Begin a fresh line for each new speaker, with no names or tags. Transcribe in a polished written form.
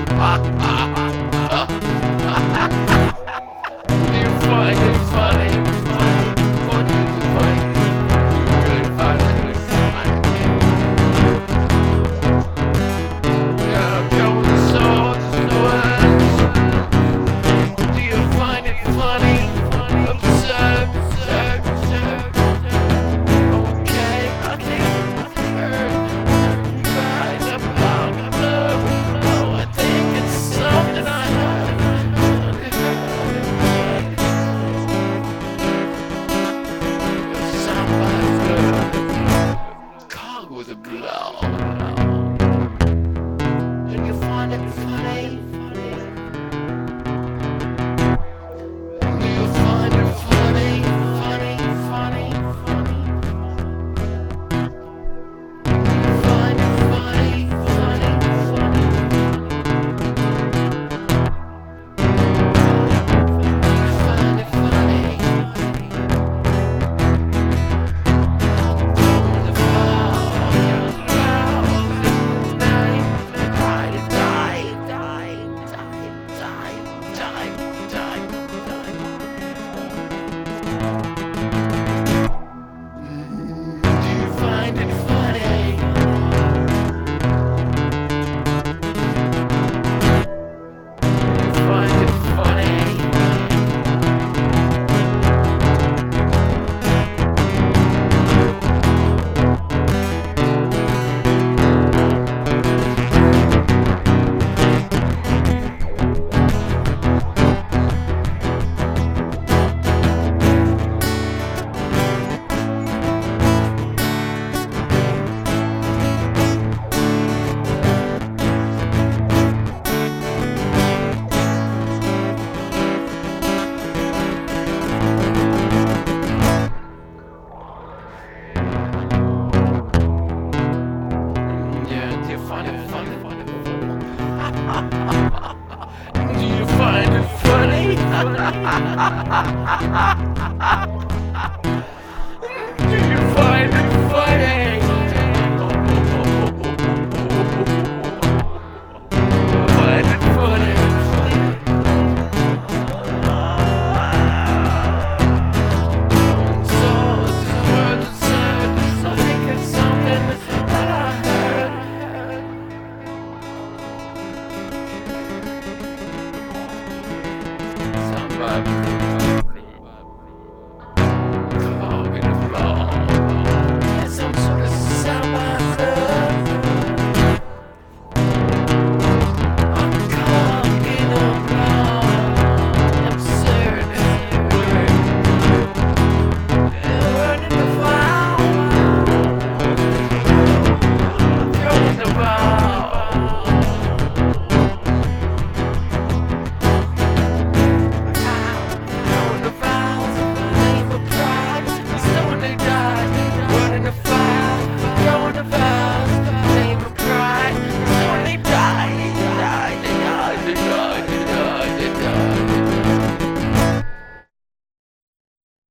You find it funny? What do you find? You really find it funny? Yeah, go with the swords, the words. Do you find it funny? Observe, observe, observe. Okay, I think I've heard right about love. Oh, I think it's something I heard. Somebody's got a cog with a blow. Do you find it funny? Do you find it funny? Funny, funny, funny. Find it funny, funny, funny. Find it funny. The flower, your love, night, die, die, die, die, die, die, die, die. Do you find it funny? Find it funny? Yeah, do you find it funny? Do you find it funny?